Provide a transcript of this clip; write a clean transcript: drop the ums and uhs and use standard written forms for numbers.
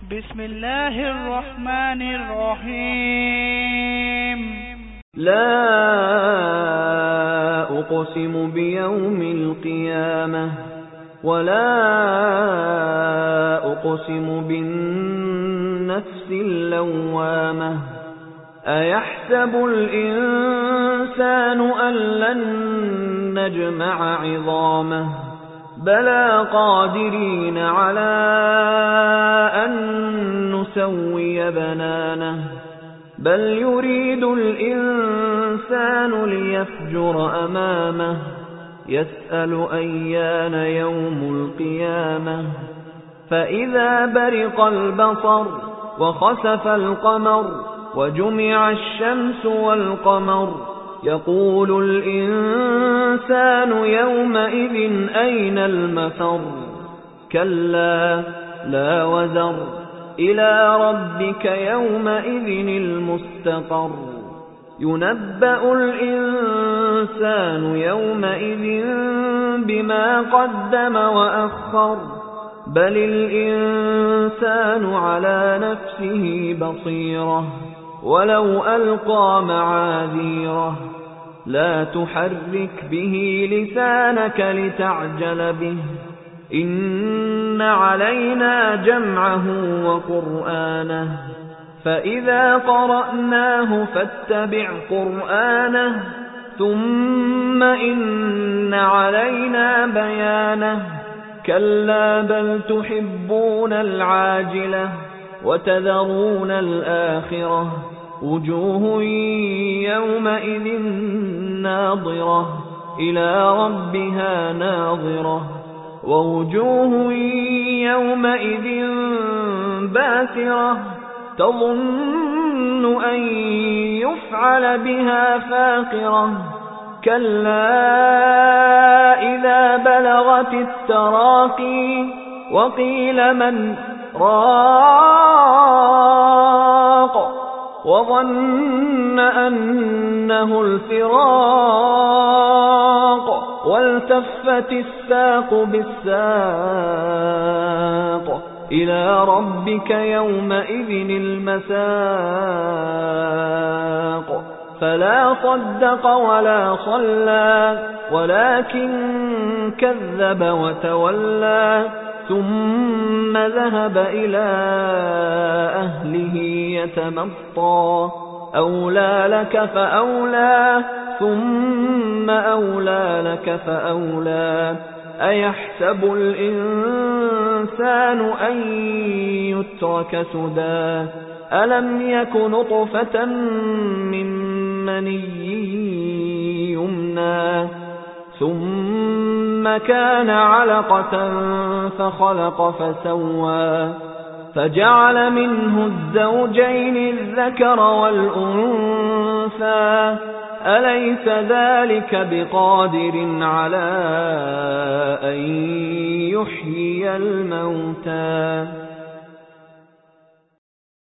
بسم الله الرحمن الرحيم. لا أقسم بيوم القيامة ولا أقسم بالنفس اللوامة أيحسب الإنسان أن لن نجمع عظامه بلى قادرين على أن نسوي بنانه بل يريد الإنسان ليفجر أمامه يسأل أيان يوم القيامة فإذا برق البصر وخسف القمر وجمع الشمس والقمر يقول الإنسان يومئذ أين المفر كلا لا وزر إلى ربك يومئذ المستقر ينبأ الإنسان يومئذ بما قدم وأخر بل الإنسان على نفسه بصيرة ولو ألقى معاذيره لا تحرك به لسانك لتعجل به إن علينا جمعه وقرآنه فإذا قرأناه فاتبع قرآنه ثم إن علينا بيانه كلا بل تحبون العاجلة وتذرون الآخرة وجوه يومئذ ناظرة إلى ربها ناظرة ووجوه يومئذ باسرة تظن أن يفعل بها فاقرة كلا إذا بلغت التراقي وقيل من راق وظن أنه الفراق والتفت الساق بالساق إلى ربك يومئذ المساق فلا صدق ولا صلى ولكن كذب وتولى ثم ذهب إلى أهله يتمطى أولى لك فأولى ثم أولى لك فأولى أيحسب الإنسان أن يترك سدى ألم يك نطفة من مني يمنى ثم كان علقة فخلق فسوى فجعل منه الزوجين الذكر والأنثى أليس ذلك بقادر على أن يحيي الموتى